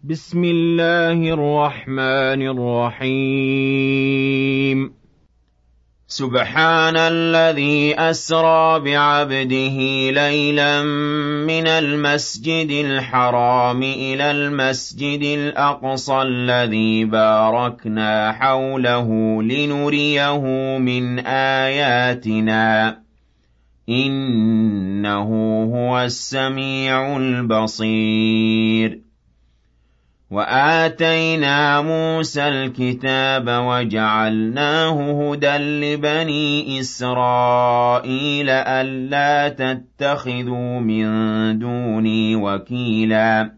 بسم الله الرحمن الرحيم. سبحان الذي أسرى بعبده ليلا من المسجد الحرام إلى المسجد الأقصى الذي باركنا حوله لنريه من آياتنا إنه هو السميع البصير. وآتينا موسى الكتاب وجعلناه هدى لبني إسرائيل ألا تتخذوا من دوني وكيلا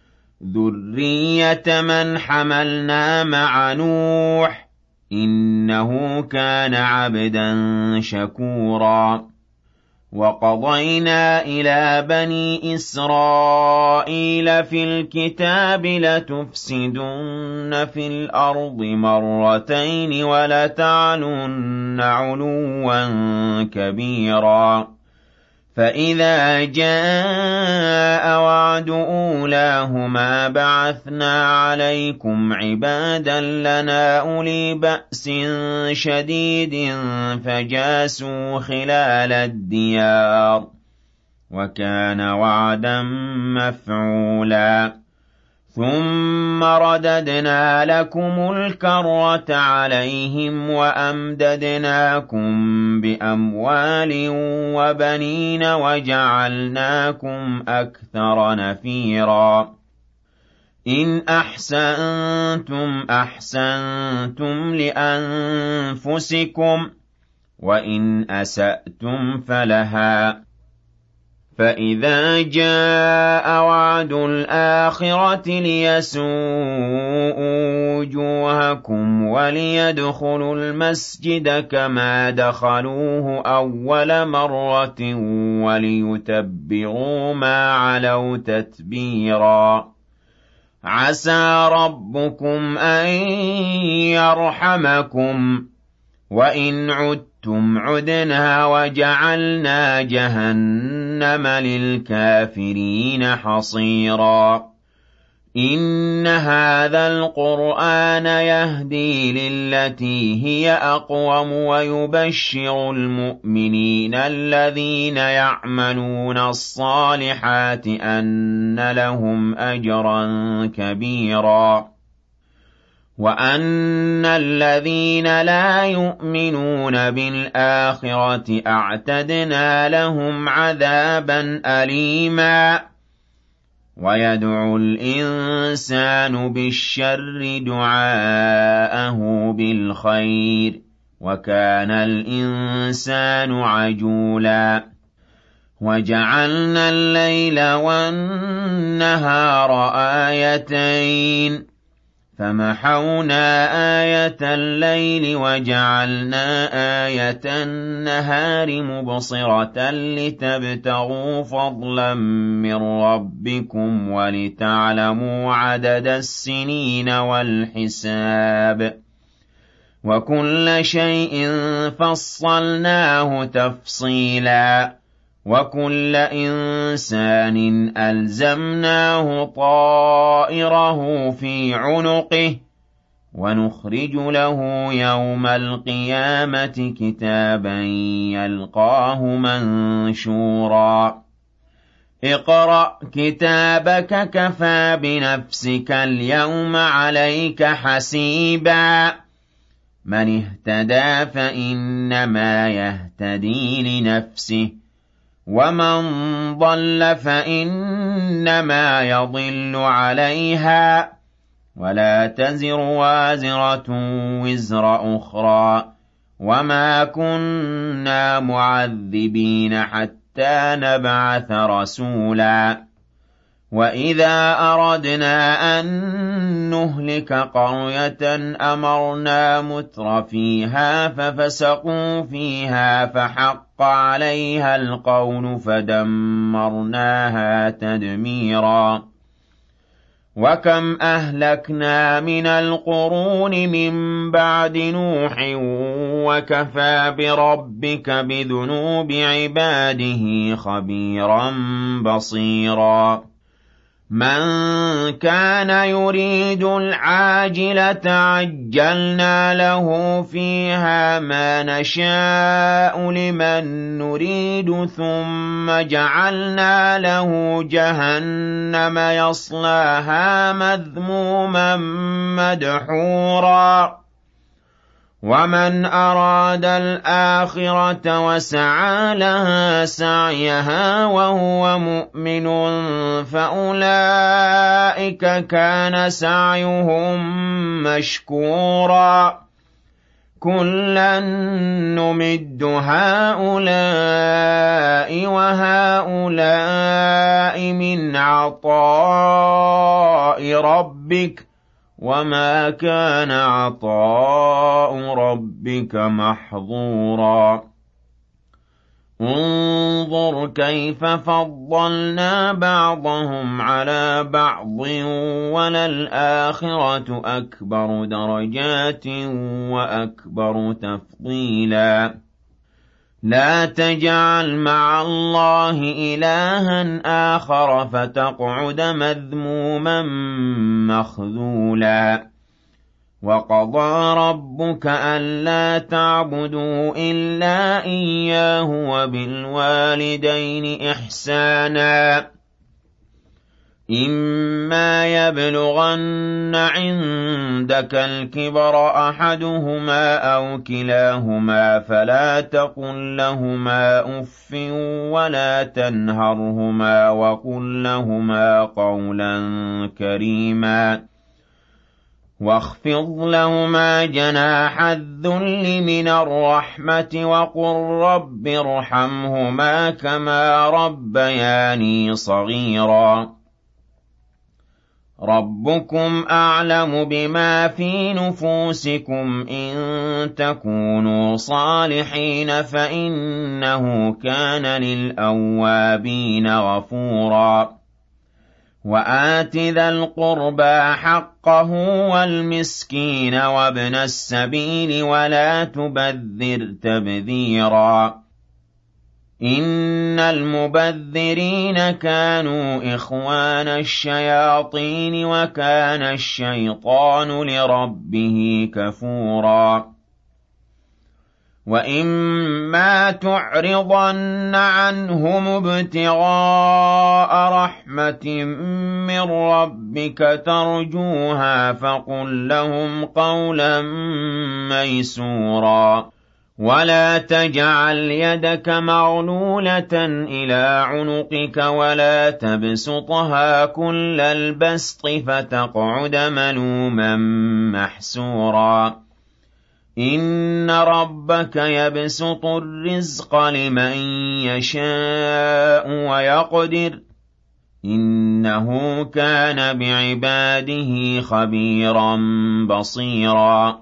ذرية من حملنا مع نوح إنه كان عبدا شكورا. وقضينا إلى بني إسرائيل في الكتاب لتفسدن في الأرض مرتين ولتعلن علوا كبيرا. فإذا جاء وعد أولاهما بعثنا عليكم عبادا لنا أولي بأس شديد فجاسوا خلال الديار وكان وعدا مفعولا. ثم رددنا لكم الكرة عليهم وأمددناكم بأموال وبنين وجعلناكم أكثر نفيرا. إن أحسنتم أحسنتم لأنفسكم وإن أسأتم فلها. فإذا جاء وعد الآخرة ليسوءوا وجوهكم وليدخلوا المسجد كما دخلوه أول مرة وليتبروا ما علوا تتبيرا. عسى ربكم أن يرحمكم وإن عدتم عدنا وجعلنا جهنم للكافرين حصيرا. إن هذا القرآن يهدي للتي هي أقوم ويبشر المؤمنين الذين يعملون الصالحات أن لهم أجرا كبيرا. وأن الذين لا يؤمنون بالآخرة أعتدنا لهم عذابا أليما. ويدعو الإنسان بالشر دعاءه بالخير وكان الإنسان عجولا. وجعلنا الليل والنهار آيتين فمحونا آية الليل وجعلنا آية النهار مبصرة لتبتغوا فضلا من ربكم ولتعلموا عدد السنين والحساب وكل شيء فصلناه تفصيلا. وكل إنسان ألزمناه طائره في عنقه ونخرج له يوم القيامة كتابا يلقاه منشورا. اقرأ كتابك كفى بنفسك اليوم عليك حسيبا. من اهتدى فإنما يهتدي لنفسه ومن ضل فإنما يضل عليها ولا تزر وازرة وزر أخرى وما كنا معذبين حتى نبعث رسولا. وإذا أردنا أن نهلك قرية أمرنا متر فيها ففسقوا فيها فحق عليها القول فدمرناها تدميرا. وكم أهلكنا من القرون من بعد نوح وكفى بربك بذنوب عباده خبيرا بصيرا. مَن كَانَ يُرِيدُ الْعَاجِلَةَ عَجَّلْنَا لَهُ فِيهَا مَا نَشَاءُ لِمَن نُّرِيدُ ثُمَّ جَعَلْنَا لَهُ جَهَنَّمَ يَصْلَاهَا مَذْمُومًا مَّدْحُورًا وَمَنْ أَرَادَ الْآخِرَةَ وَسَعَىٰ لَهَا سَعْيَهَا وَهُوَ مُؤْمِنٌ فَأُولَٰئِكَ كَانَ سَعْيُهُم مَّشْكُورًا كُلًّا نُّمِدُّ هَٰؤُلَاءِ وَهَٰؤُلَاءِ مِنْ عَطَاءِ رَبِّكَ وَمَا كَانَ عَطَاءُ رَبِّكَ مَحْظُورًا انظُرْ كَيْفَ فَضَّلْنَا بَعْضَهُمْ عَلَىٰ بَعْضٍ وَلَلْآخِرَةُ أَكْبَرُ دَرَجَاتٍ وَأَكْبَرُ تَفْضِيلًا لَا تَجْعَلْ مَعَ اللَّهِ إِلَٰهًا آخَرَ فَتَقْعُدَ مَذْمُومًا مَّخْذُولًا وَقَضَىٰ رَبُّكَ أَلَّا تَعْبُدُوا إِلَّا إِيَّاهُ وَبِالْوَالِدَيْنِ إِحْسَانًا إِمَّا يَبْلُغَنَّ عِندَكَ الْكِبَرَ أَحَدُهُمَا أَوْ كِلَاهُمَا فَلَا تَقُل لَّهُمَا أُفٍّ وَلَا تَنْهَرْهُمَا وَقُل لَّهُمَا قَوْلًا كَرِيمًا وَاخْفِضْ لَهُمَا جَنَاحَ الذُّلِّ مِنَ الرَّحْمَةِ وَقُل رَّبِّ ارْحَمْهُمَا كَمَا رَبَّيَانِي صَغِيرًا رَبُّكُمْ أَعْلَمُ بِمَا فِي نُفُوسِكُمْ إِن تَكُونُوا صَالِحِينَ فَإِنَّهُ كَانَ لِلْأَوَّابِينَ غَفُورًا وَآتِ ذَا الْقُرْبَىٰ حَقَّهُ وَالْمِسْكِينَ وَابْنَ السَّبِيلِ وَلَا تُبَذِّرْ تَبْذِيرًا إِنَّ الْمُبَذِّرِينَ كَانُوا إِخْوَانَ الشَّيَاطِينِ وَكَانَ الشَّيْطَانُ لِرَبِّهِ كَفُورًا وَإِمَّا تُعْرِضَنَّ عَنْهُمُ ابْتِغَاءَ رَحْمَةٍ مِّن رَّبِّكَ تَرْجُوهَا فَقُل لَّهُمْ قَوْلًا مَّيْسُورًا وَلَا تَجْعَلْ يَدَكَ مَغْلُولَةً إِلَىٰ عُنُقِكَ وَلَا تَبْسُطْهَا كُلَّ الْبَسْطِ فَتَقْعُدَ مَلُومًا مَّحْسُورًا إِنَّ رَبَّكَ يَبْسُطُ الرِّزْقَ لِمَن يَشَاءُ وَيَقْدِرُ إِنَّهُ كَانَ بِعِبَادِهِ خَبِيرًا بَصِيرًا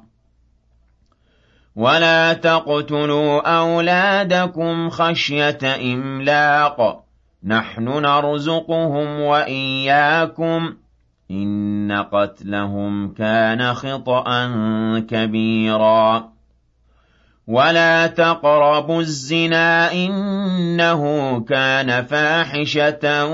وَلَا تَقْتُلُوا أَوْلَادَكُمْ خَشْيَةَ إِمْلَاقٍ نَّحْنُ نَرْزُقُهُمْ وَإِيَّاكُمْ إِنَّ قَتْلَهُمْ كَانَ خِطْئًا كَبِيرًا وَلَا تَقْرَبُوا الزِّنَا إِنَّهُ كَانَ فَاحِشَةً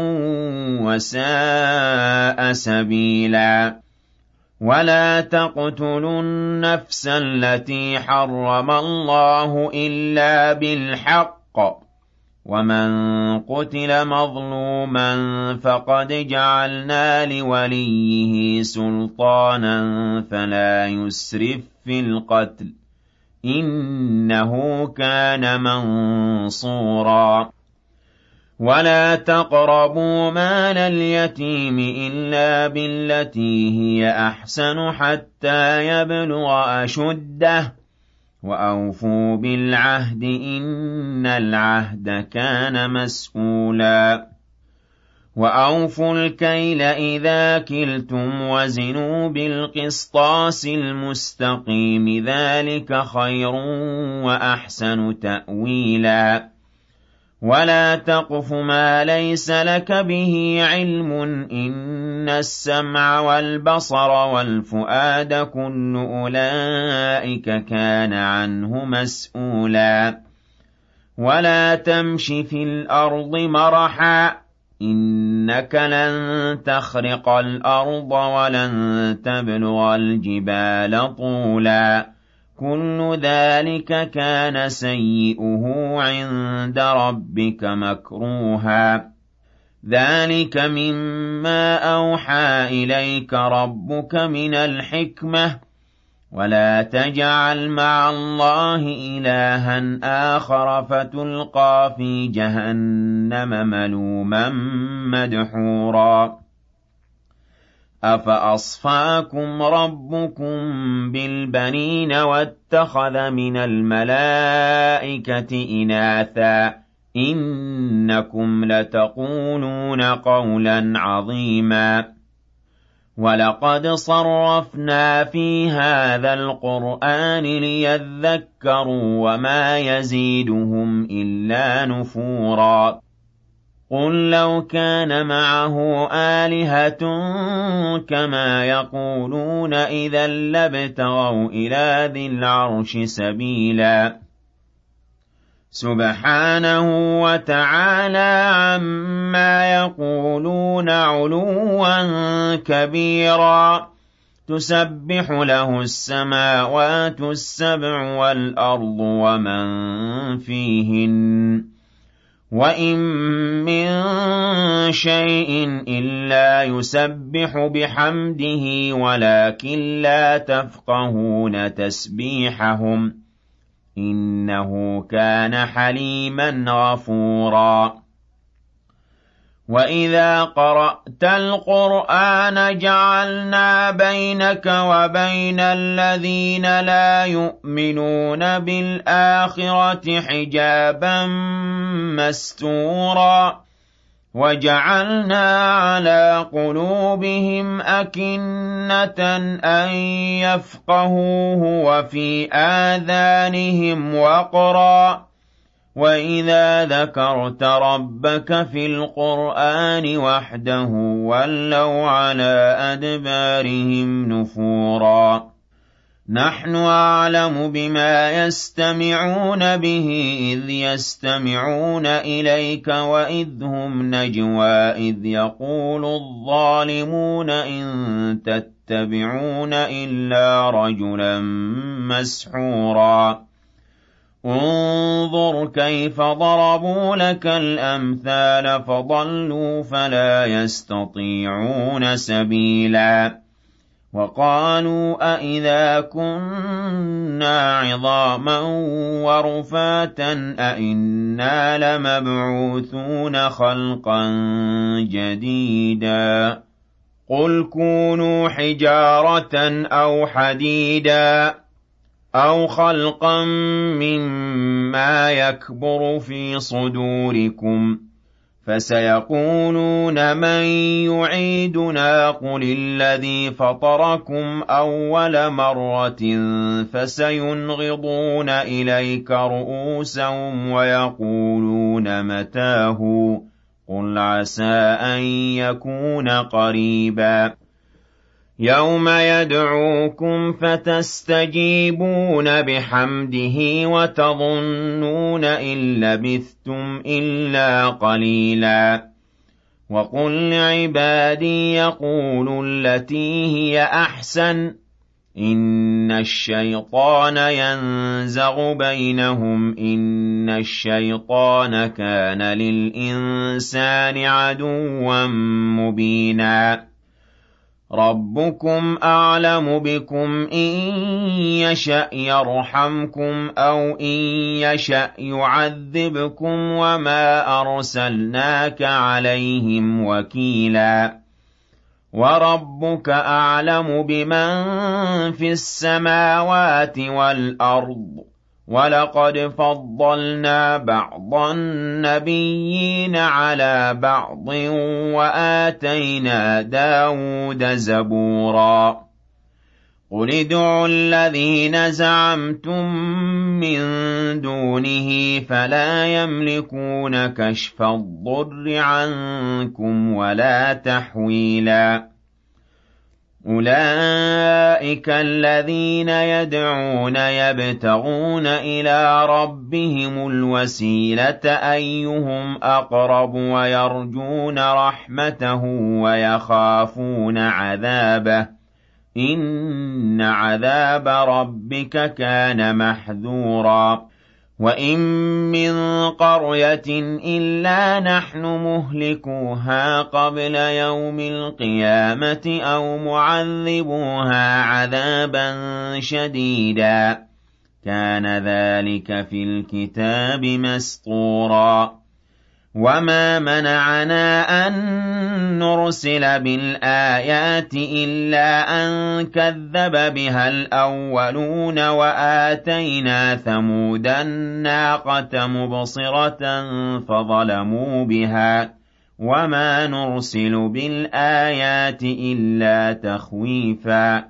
وَسَاءَ سَبِيلًا وَلَا تَقْتُلُوا النَّفْسَ الَّتِي حَرَّمَ اللَّهُ إِلَّا بِالْحَقِّ وَمَن قُتِلَ مَظْلُومًا فَقَدْ جَعَلْنَا لِوَلِيِّهِ سُلْطَانًا فَلَا يُسْرِف فِّي الْقَتْلِ إِنَّهُ كَانَ مَنصُورًا وَلَا تَقْرَبُوا مَالَ الْيَتِيمِ إِلَّا بِالَّتِي هِيَ أَحْسَنُ حَتَّىٰ يَبْلُغَ أَشُدَّهُ وَأَوْفُوا بِالْعَهْدِ إِنَّ الْعَهْدَ كَانَ مَسْئُولًا وَأَوْفُوا الْكَيْلَ إِذَا كِلْتُمْ وَزِنُوا بِالْقِسْطَاسِ الْمُسْتَقِيمِ ذَٰلِكَ خَيْرٌ وَأَحْسَنُ تَأْوِيلًا وَلَا تَقْفُ مَا لَيْسَ لَكَ بِهِ عِلْمٌ إِنَّ السَّمْعَ وَالْبَصَرَ وَالْفُؤَادَ كُلُّ أُولَٰئِكَ كَانَ عَنْهُ مَسْئُولًا وَلَا تَمْشِ فِي الْأَرْضِ مَرَحًا إِنَّكَ لَن تَخْرِقَ الْأَرْضَ وَلَن تَبْلُغَ الْجِبَالَ طُولًا كُلُّ ذَلِكَ كَانَ سَيِّئُهُ عِندَ رَبِّكَ مَكْرُوهًا ذَلِكَ مِمَّا أَوْحَىٰ إِلَيْكَ رَبُّكَ مِنَ الْحِكْمَةِ وَلَا تَجْعَلْ مَعَ اللَّهِ إِلَٰهًا آخَرَ فَتُلْقَىٰ فِي جَهَنَّمَ مَلُومًا مَّدْحُورًا أَفَأَصْفَاكُمْ رَبُّكُم بِالْبَنِينَ وَاتَّخَذَ مِنَ الْمَلَائِكَةِ إِنَاثًا إِنَّكُمْ لَتَقُولُونَ قَوْلًا عَظِيمًا وَلَقَدْ صَرَّفْنَا فِي هَٰذَا الْقُرْآنِ لِيَذَّكَّرُوا وَمَا يَزِيدُهُمْ إِلَّا نُفُورًا قُل لَّوْ كَانَ مَعَهُ آلِهَةٌ كَمَا يَقُولُونَ إِذًا لَّابْتَغَوْا إِلَىٰ ذِي الْعَرْشِ سَبِيلًا سُبْحَانَهُ وَتَعَالَىٰ عَمَّا يَقُولُونَ عُلُوًّا كَبِيرًا تُسَبِّحُ لَهُ السَّمَاوَاتُ السَّبْعُ وَالْأَرْضُ وَمَن فِيهِنَّ وَإِن مِّن شَيْءٍ إِلَّا يُسَبِّحُ بِحَمْدِهِ وَلَٰكِن لَّا تَفْقَهُونَ تَسْبِيحَهُمْ إِنَّهُ كَانَ حَلِيمًا غَفُورًا وَإِذَا قَرَأْتَ الْقُرْآنَ جَعَلْنَا بَيْنَكَ وَبَيْنَ الَّذِينَ لَا يُؤْمِنُونَ بِالْآخِرَةِ حِجَابًا مَّسْتُورًا وَجَعَلْنَا عَلَىٰ قُلُوبِهِمْ أَكِنَّةً أَن يَفْقَهُوهُ وَفِي آذَانِهِمْ وَقْرًا وَإِذَا ذَكَرْتَ رَبَّكَ فِي الْقُرْآنِ وَحْدَهُ وَلَّوْا عَلَىٰ أَدْبَارِهِمْ نُفُورًا نَحْنُ أَعْلَمُ بِمَا يَسْتَمِعُونَ بِهِ إِذْ يَسْتَمِعُونَ إِلَيْكَ وَإِذْ هُمْ نَجْوَىٰ إِذْ يَقُولُ الظَّالِمُونَ إِن تَتَّبِعُونَ إِلَّا رَجُلًا مَّسْحُورًا انظُرْ كَيْفَ ضَرَبُوا لَكَ الْأَمْثَالَ فَضَلُّوا فَلَا يَسْتَطِيعُونَ سَبِيلًا وَقَالُوا أَإِذَا كُنَّا عِظَامًا وَرُفَاتًا أَإِنَّا لَمَبْعُوثُونَ خَلْقًا جَدِيدًا قُلْ كُونُوا حِجَارَةً أَوْ حَدِيدًا أَوْ خَلْقًا مِّمَّا يَكْبُرُ فِي صُدُورِكُمْ فَسَيَقُولُونَ مَن يُعِيدُنَا قُلِ الَّذِي فَطَرَكُمْ أَوَّلَ مَرَّةٍ فَسَيُنْغِضُونَ إِلَيْكَ رُءُوسَهُمْ وَيَقُولُونَ مَتَىٰ هُوَ قُلْ عَسَىٰ أَن يَكُونَ قَرِيبًا يَوْمَ يَدْعُوكُمْ فَتَسْتَجِيبُونَ بِحَمْدِهِ وَتَظُنُّونَ إِن لَّبِثْتُمْ إِلَّا قَلِيلًا وَقُل لِّعِبَادِي يَقُولُوا الَّتِي هِيَ أَحْسَنُ إِنَّ الشَّيْطَانَ يَنزَغُ بَيْنَهُمْ إِنَّ الشَّيْطَانَ كَانَ لِلْإِنسَانِ عَدُوًّا مُّبِينًا رَبُّكُمْ أَعْلَمُ بِكُمْ إِن يَشَأْ يَرْحَمْكُمْ أَوْ إِن يَشَأْ يُعَذِّبْكُمْ وَمَا أَرْسَلْنَاكَ عَلَيْهِمْ وَكِيلًا وَرَبُّكَ أَعْلَمُ بِمَن فِي السَّمَاوَاتِ وَالْأَرْضِ وَلَقَدْ فَضَّلْنَا بَعْضَ النَّبِيِّينَ عَلَىٰ بَعْضٍ وَآتَيْنَا دَاوُودَ زَبُورًا قُلِ ادْعُوا الَّذِينَ زَعَمْتُم مِّن دُونِهِ فَلَا يَمْلِكُونَ كَشْفَ الضُّرِّ عَنكُمْ وَلَا تَحْوِيلًا أُولَٰئِكَ الَّذِينَ يَدْعُونَ يَبْتَغُونَ إِلَىٰ رَبِّهِمُ الْوَسِيلَةَ أَيُّهُمْ أَقْرَبُ وَيَرْجُونَ رَحْمَتَهُ وَيَخَافُونَ عَذَابَهُ ۚ إِنَّ عَذَابَ رَبِّكَ كَانَ مَحْذُورًا وَإِن مِّن قَرْيَةٍ إِلَّا نَحْنُ مُهْلِكُوهَا قَبْلَ يَوْمِ الْقِيَامَةِ أَوْ مُعَذِّبُوهَا عَذَابًا شَدِيدًا ۚ كَانَ ذَٰلِكَ فِي الْكِتَابِ مَسْطُورًا وَمَا مَنَعَنَا أَن نُّرْسِلَ بِالْآيَاتِ إِلَّا أَن كَذَّبَ بِهَا الْأَوَّلُونَ وَآتَيْنَا ثَمُودَ النَّاقَةَ مُبْصِرَةً فَظَلَمُوا بِهَا ۚ وَمَا نُرْسِلُ بِالْآيَاتِ إِلَّا تَخْوِيفًا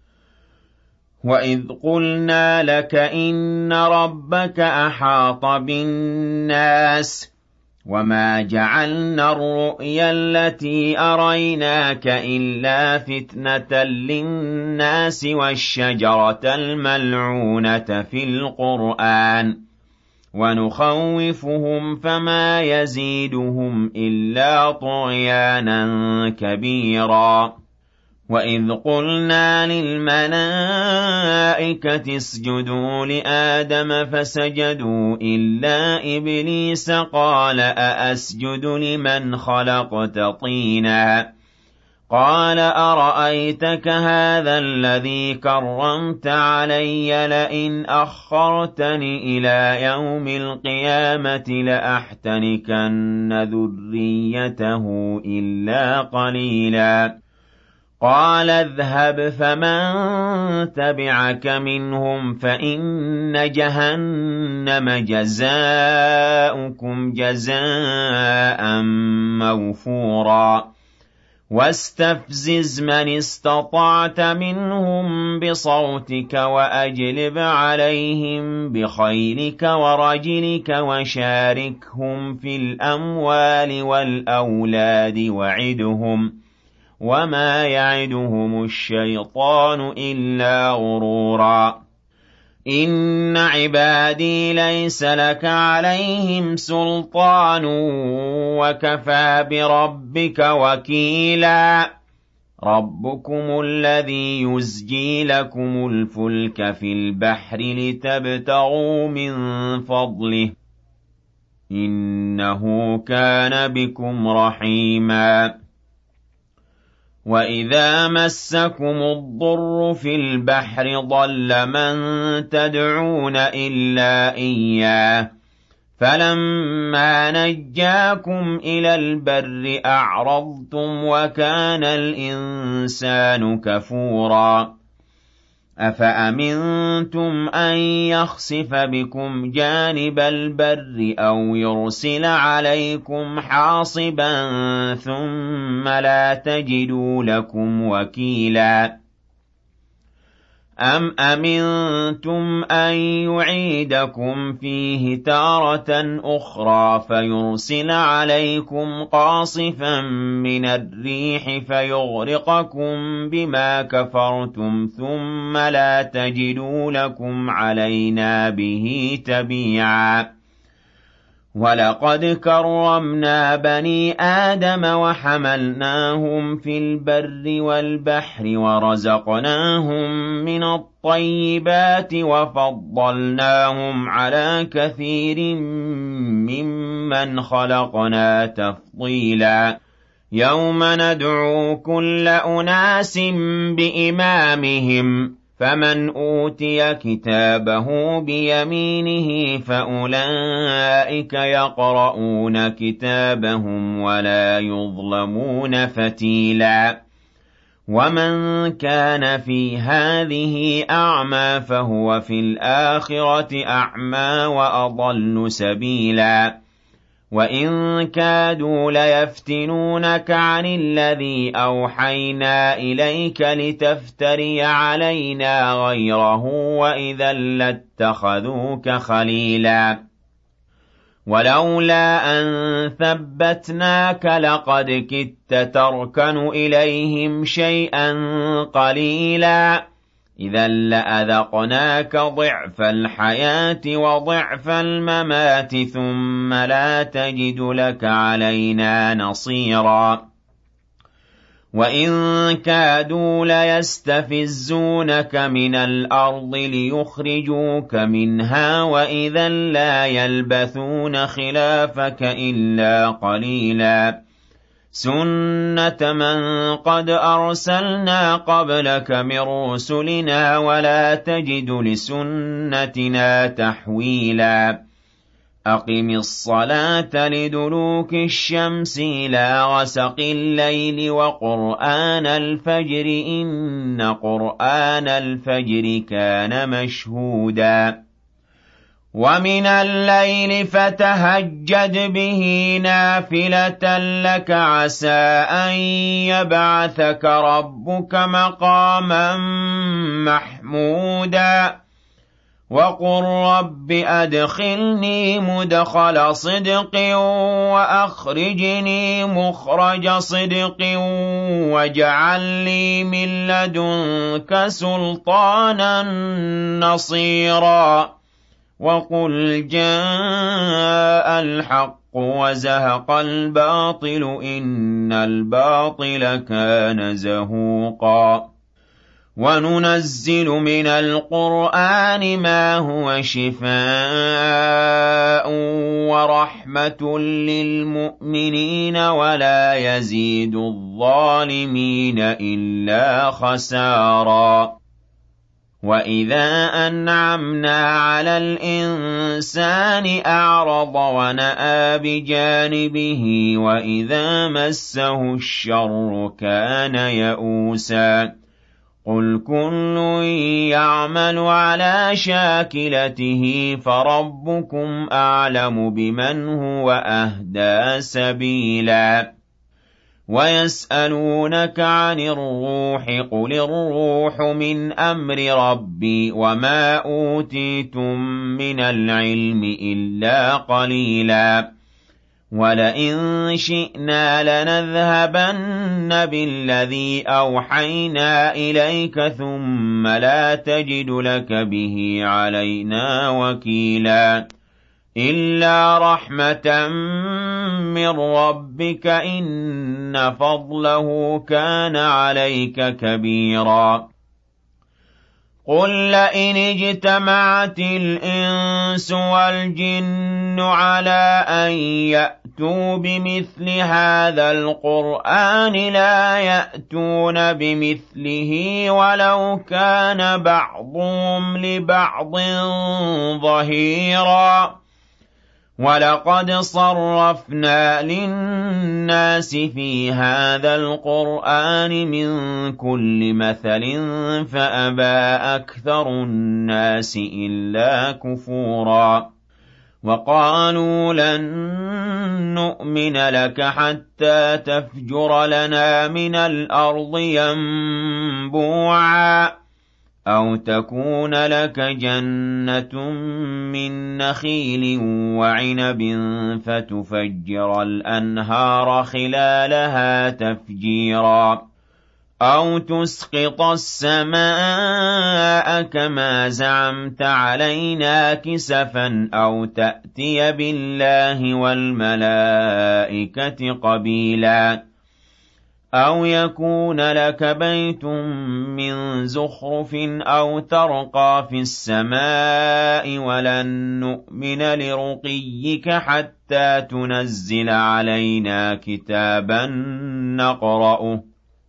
وَإِذْ قُلْنَا لَكَ إِنَّ رَبَّكَ أَحَاطَ بِالنَّاسِ وَمَا جَعَلْنَا الرُّؤْيَا الَّتِي أَرَيْنَاكَ إِلَّا فِتْنَةً لِّلنَّاسِ وَالشَّجَرَةَ الْمَلْعُونَةَ فِي الْقُرْآنِ ۚ وَنُخَوِّفُهُمْ فَمَا يَزِيدُهُمْ إِلَّا طُغْيَانًا كَبِيرًا وَإِذْ قُلْنَا لِلْمَلَائِكَةِ اسْجُدُوا لِآدَمَ فَسَجَدُوا إِلَّا إِبْلِيسَ قَالَ أَأَسْجُدُ لِمَنْ خَلَقْتَ طِينًا قَالَ أَرَأَيْتَكَ هَٰذَا الَّذِي كَرَّمْتَ عَلَيَّ لَئِنْ أَخَّرْتَنِ إِلَىٰ يَوْمِ الْقِيَامَةِ لَأَحْتَنِكَنَّ ذُرِّيَّتَهُ إِلَّا قَلِيلًا قَالَ اذْهَبْ فَمَن تَبِعَكَ مِنْهُمْ فَإِنَّ جَهَنَّمَ جَزَاؤُكُمْ جَزَاءً مَّوْفُورًا وَاسْتَفْزِزْ مَنِ اسْتَطَعْتَ مِنْهُم بِصَوْتِكَ وَأَجْلِبْ عَلَيْهِم بِخَيْلِكَ وَرَجِلِكَ وَشَارِكْهُمْ فِي الْأَمْوَالِ وَالْأَوْلَادِ وَعِدْهُمْ ۚ وَمَا يَعِدُهُمُ الشَّيْطَانُ إِلَّا غُرُورًا إِنَّ عِبَادِي لَيْسَ لَكَ عَلَيْهِمْ سُلْطَانٌ وَكَفَىٰ بِرَبِّكَ وَكِيلًا رَبُّكُمُ الَّذِي يُزْجِي لَكُمُ الْفُلْكَ فِي الْبَحْرِ لِتَبْتَغُوا مِن فَضْلِهِ ۚ إِنَّهُ كَانَ بِكُمْ رَحِيمًا وَإِذَا مَسَّكُمُ الضُّرُّ فِي الْبَحْرِ ضَلَّ مَن تَدْعُونَ إِلَّا إِيَّاهُ فَلَمَّا نَجَّاكُمْ إِلَى الْبَرِّ أَعْرَضْتُمْ وَكَانَ الْإِنسَانُ كَفُورًا أَفَأَمِنتُمْ أَن يَخْسِفَ بِكُمْ جَانِبَ الْبَرِّ أَوْ يُرْسِلَ عَلَيْكُمْ حَاصِبًا ثُمَّ لَا تَجِدُوا لَكُمْ وَكِيلًا أَمْ أَمِنتُمْ أَن يُعِيدَكُمْ فِيهِ تَارَةً أُخْرَىٰ فَيُرْسِلَ عَلَيْكُمْ قَاصِفًا مِّنَ الرِّيحِ فَيُغْرِقَكُم بِمَا كَفَرْتُمْ ثُمَّ لَا تَجِدُوا لَكُمْ عَلَيْنَا بِهِ تَبِيعًا وَلَقَدْ كَرَّمْنَا بَنِي آدَمَ وَحَمَلْنَاهُمْ فِي الْبَرِّ وَالْبَحْرِ وَرَزَقْنَاهُم مِّنَ الطَّيِّبَاتِ وَفَضَّلْنَاهُمْ عَلَىٰ كَثِيرٍ مِّمَّنْ خَلَقْنَا تَفْضِيلًا يَوْمَ نَدْعُو كُلَّ أُنَاسٍ بِإِمَامِهِمْ فَمَنْ أُوتِيَ كِتَابَهُ بِيَمِينِهِ فَأُولَٰئِكَ يَقْرَءُونَ كِتَابَهُمْ وَلَا يُظْلَمُونَ فَتِيلًا وَمَن كَانَ فِي هَٰذِهِ أَعْمَىٰ فَهُوَ فِي الْآخِرَةِ أَعْمَىٰ وَأَضَلُّ سَبِيلًا وَإِن كَادُوا لَيَفْتِنُونَكَ عَنِ الَّذِي أَوْحَيْنَا إِلَيْكَ لِتَفْتَرِيَ عَلَيْنَا غَيْرَهُ وَإِذًا لَّاتَّخَذُوكَ خَلِيلًا وَلَوْلَا أَن ثَبَّتْنَاكَ لَقَدْ كِدتَّ تَرْكَنُ إِلَيْهِمْ شَيْئًا قَلِيلًا إِذًا لَّأَذَقْنَاكَ ضِعْفَ الْحَيَاةِ وَضِعْفَ الْمَمَاتِ ثُمَّ لَا تَجِدُ لَكَ عَلَيْنَا نَصِيرًا وَإِن كَادُوا لَيَسْتَفِزُّونَكَ مِنَ الْأَرْضِ لِيُخْرِجُوكَ مِنْهَا وَإِذًا لَّا يَلْبَثُونَ خِلَافَكَ إِلَّا قَلِيلًا سُنَّةَ مَن قَدْ أَرْسَلْنَا قَبْلَكَ مِن رُّسُلِنَا وَلَا تَجِدُ لِسُنَّتِنَا تَحْوِيلًا أَقِمِ الصَّلَاةَ لِدُلُوكِ الشَّمْسِ إِلَىٰ غَسَقِ اللَّيْلِ وَقُرْآنَ الْفَجْرِ ۖ إِنَّ قُرْآنَ الْفَجْرِ كَانَ مَشْهُودًا وَمِنَ اللَّيْلِ فَتَهَجَّدْ بِهِ نَافِلَةً لَّكَ عَسَىٰ أَن يَبْعَثَكَ رَبُّكَ مَقَامًا مَّحْمُودًا وَقُل رَّبِّ أَدْخِلْنِي مُدْخَلَ صِدْقٍ وَأَخْرِجْنِي مُخْرَجَ صِدْقٍ وَاجْعَل لِّي مِن لَّدُنكَ سُلْطَانًا نَّصِيرًا وَقُلْ جَاءَ الْحَقُّ وَزَهَقَ الْبَاطِلُ إِنَّ الْبَاطِلَ كَانَ زَهُوقًا وَنُنَزِّلُ مِنَ الْقُرْآنِ مَا هُوَ شِفَاءٌ وَرَحْمَةٌ لِّلْمُؤْمِنِينَ وَلَا يَزِيدُ الظَّالِمِينَ إِلَّا خَسَارًا وَإِذَا أَنْعَمْنَا عَلَى الْإِنسَانِ أَعْرَضَ وَنَأَىٰ بِجَانِبِهِ وَإِذَا مَسَّهُ الشَّرُّ كَانَ يَئُوسًا قُلْ كُلٌّ يَعْمَلُ عَلَىٰ شَاكِلَتِهِ فَرَبُّكُمْ أَعْلَمُ بِمَنْ هُوَ أَهْدَىٰ سَبِيلًا وَيَسْأَلُونَكَ عَنِ الرُّوحِ قُلِ الرُّوحُ مِنْ أَمْرِ رَبِّي وَمَا أُوتِيتُم مِّنَ الْعِلْمِ إِلَّا قَلِيلًا وَلَئِن شِئْنَا لَنَذْهَبَنَّ بِالَّذِي أَوْحَيْنَا إِلَيْكَ ثُمَّ لَا تَجِدُ لَكَ بِهِ عَلَيْنَا وَكِيلًا إِلَّا رَحْمَةً مِّن رَّبِّكَ إِنَّ فَضْلَهُ كَانَ عَلَيْكَ كَبِيرًا قُل لَّئِنِ اجْتَمَعَتِ الْإِنسُ وَالْجِنُّ عَلَىٰ أَن يَأْتُوا بِمِثْلِ هَٰذَا الْقُرْآنِ لَا يَأْتُونَ بِمِثْلِهِ وَلَوْ كَانَ بَعْضُهُمْ لِبَعْضٍ ظَهِيرًا وَلَقَدْ صَرَّفْنَا لِلنَّاسِ فِي هَٰذَا الْقُرْآنِ مِن كُلِّ مَثَلٍ فَأَبَىٰ أَكْثَرُ النَّاسِ إِلَّا كُفُورًا وَقَالُوا لَن نُّؤْمِنَ لَكَ حَتَّىٰ تَفْجُرَ لَنَا مِنَ الْأَرْضِ يَنبُوعًا أَوْ تَكُونَ لَكَ جَنَّةٌ مِّن نَّخِيلٍ وَعِنَبٍ فَتُفَجِّرَ الْأَنْهَارَ خِلَالَهَا تَفْجِيرًا أَوْ تُسْقِطَ السَّمَاءَ كَمَا زَعَمْتَ عَلَيْنَا كِسَفًا أَوْ تَأْتِيَ بِاللَّهِ وَالْمَلَائِكَةِ قَبِيلًا أَوْ يَكُونَ لَكَ بَيْتٌ مِّن زُخْرُفٍ أَوْ تَرْقَىٰ فِي السَّمَاءِ وَلَن نُّؤْمِنَ لِرُقِيِّكَ حَتَّىٰ تُنَزِّلَ عَلَيْنَا كِتَابًا نَّقْرَؤُهُ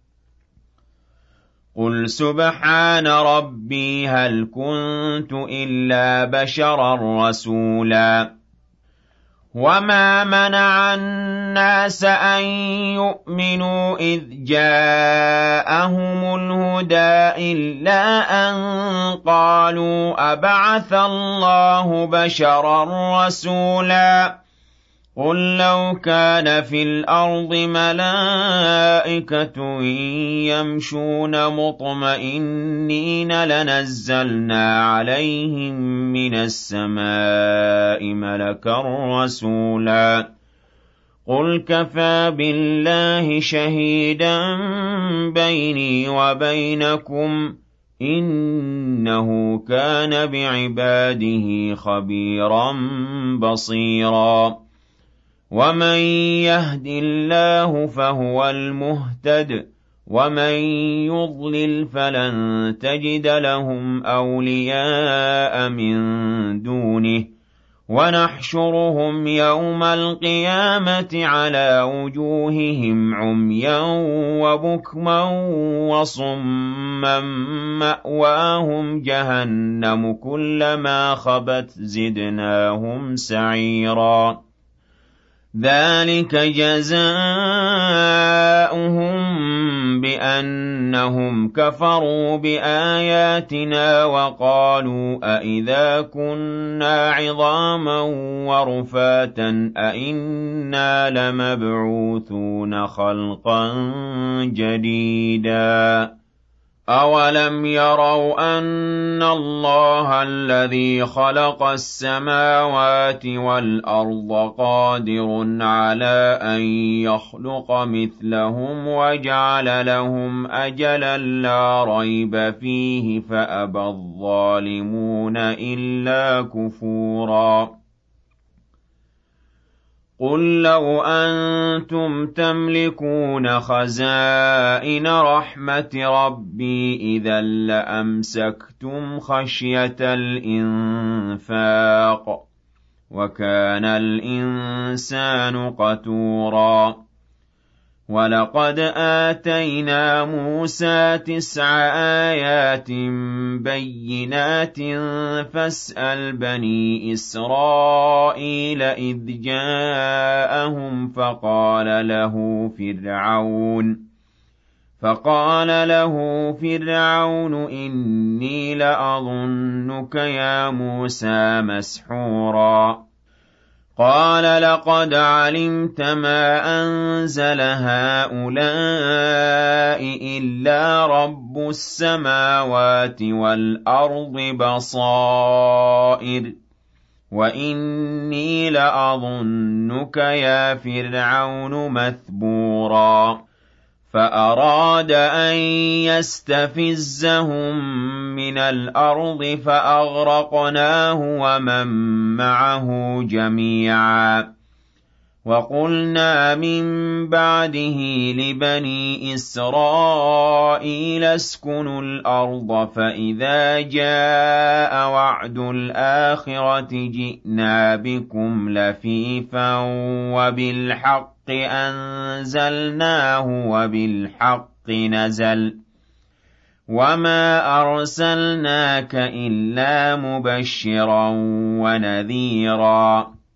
قُلْ سُبْحَانَ رَبِّي هَلْ كُنتُ إِلَّا بَشَرًا رَّسُولًا وَمَا مَنَعَ النَّاسَ أَن يُؤْمِنُوا إِذْ جَاءَهُمُ الْهُدَىٰ إِلَّا أَن قَالُوا أَبَعَثَ اللَّهُ بَشَرًا رَّسُولًا قُل لَّوْ كَانَ فِي الْأَرْضِ مَلَائِكَةٌ يَمْشُونَ مُطْمَئِنِّينَ لَنَزَّلْنَا عَلَيْهِم مِّنَ السَّمَاءِ مَلَكًا رَّسُولًا قُلْ كَفَىٰ بِاللَّهِ شَهِيدًا بَيْنِي وَبَيْنَكُمْ ۚ إِنَّهُ كَانَ بِعِبَادِهِ خَبِيرًا بَصِيرًا وَمَن يَهْدِ اللَّهُ فَهُوَ الْمُهْتَدِ ۖ وَمَن يُضْلِلْ فَلَن تَجِدَ لَهُمْ أَوْلِيَاءَ مِن دُونِهِ ۖ وَنَحْشُرُهُمْ يَوْمَ الْقِيَامَةِ عَلَىٰ وُجُوهِهِمْ عُمْيًا وَبُكْمًا وَصُمًّا مَّأْوَاهُمْ جَهَنَّمُ كُلَّمَا خَبَتْ زِدْنَاهُمْ سَعِيرًا ذَٰلِكَ جَزَاؤُهُم بِأَنَّهُمْ كَفَرُوا بِآيَاتِنَا وَقَالُوا أَإِذَا كُنَّا عِظَامًا وَرُفَاتًا أَإِنَّا لَمَبْعُوثُونَ خَلْقًا جَدِيدًا أَوَلَمْ يَرَوْا أَنَّ اللَّهَ الَّذِي خَلَقَ السَّمَاوَاتِ وَالْأَرْضَ قَادِرٌ عَلَىٰ أَن يَخْلُقَ مِثْلَهُمْ وَجَعَلَ لَهُمْ أَجَلًا لَّا رَيْبَ فِيهِ فَأَبَى الظَّالِمُونَ إِلَّا كُفُورًا قُل لَّوْ أَنتُمْ تَمْلِكُونَ خَزَائِنَ رَحْمَةِ رَبِّي إِذًا لَّأَمْسَكْتُمْ خَشْيَةَ الْإِنفَاقِ ۚ وَكَانَ الْإِنسَانُ قَتُورًا وَلَقَدْ آتَيْنَا مُوسَىٰ 9 آيَاتٍ بَيِّنَاتٍ فَاسْأَلْ بَنِي إِسْرَائِيلَ إِذْ جَاءَهُمْ فَقَالَ لَهُ فِرْعَوْنُ إِنِّي لَأَظُنُّكَ يَا مُوسَىٰ مَسْحُورًا قَالَ لَقَدْ عَلِمْتَ مَا أَنزَلَ هَٰؤُلَاءِ إِلَّا رَبُّ السَّمَاوَاتِ وَالْأَرْضِ بَصَائِرَ وَإِنِّي لَأَظُنُّكَ يَا فِرْعَوْنُ مَثْبُورًا فَأَرَادَ أَن يَسْتَفِزَّهُم مِّنَ الْأَرْضِ فَأَغْرَقْنَاهُ وَمَن مَّعَهُ جَمِيعًا وَقُلْنَا مِن بَعْدِهِ لِبَنِي إِسْرَائِيلَ اسْكُنُوا الْأَرْضَ فَإِذَا جَاءَ وَعْدُ الْآخِرَةِ جِئْنَا بِكُمْ لَفِيفًا وَبِالْحَقِّ أَنزَلْنَاهُ وَبِالْحَقِّ نَزَلَ وَمَا أَرْسَلْنَاكَ إِلَّا مُبَشِّرًا وَنَذِيرًا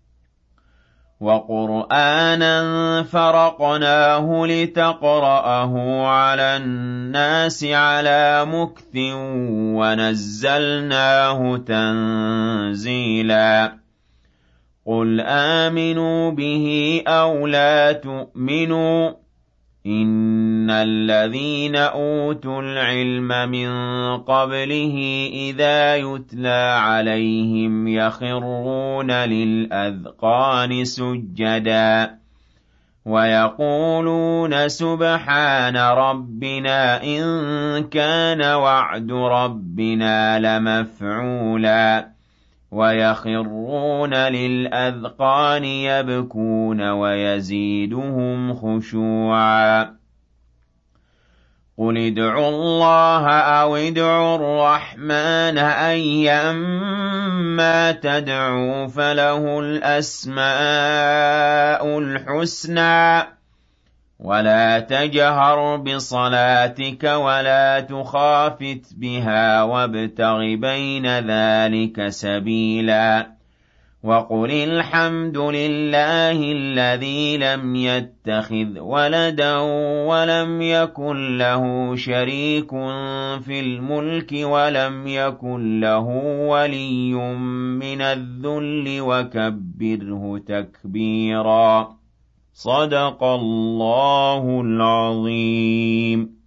وَقُرْآنًا فَرَقْنَاهُ لِتَقْرَأَهُ عَلَى النَّاسِ عَلَىٰ مُكْثٍ وَنَزَّلْنَاهُ تَنزِيلًا قُلْ آمِنُوا بِهِ أَوْ لَا تُؤْمِنُوا ۚ إِنَّ الَّذِينَ أُوتُوا الْعِلْمَ مِن قَبْلِهِ إِذَا يُتْلَىٰ عَلَيْهِمْ يَخِرُّونَ لِلْأَذْقَانِ سُجَّدًا وَيَقُولُونَ سُبْحَانَ رَبِّنَا إِن كَانَ وَعْدُ رَبِّنَا لَمَفْعُولًا وَيَخِرُّونَ لِلْأَذْقَانِ يَبْكُونَ وَيَزِيدُهُمْ خُشُوعًا قُلِ ادْعُوا اللَّهَ أَوِ ادْعُوا الرَّحْمَٰنَ أَيًّا مَّا تَدْعُوا فَلَهُ الْأَسْمَاءُ الْحُسْنَىٰ وَلَا تَجْهَرْ بِصَلَاتِكَ وَلَا تُخَافِتْ بِهَا وَابْتَغِ بَيْنَ ذَٰلِكَ سَبِيلًا وَقُلِ الْحَمْدُ لِلَّهِ الَّذِي لَمْ يَتَّخِذْ وَلَدًا وَلَمْ يَكُن لَّهُ شَرِيكٌ فِي الْمُلْكِ وَلَمْ يَكُن لَّهُ وَلِيٌّ مِّنَ الذُّلِّ وَكَبِّرْهُ تَكْبِيرًا. صدق الله العظيم.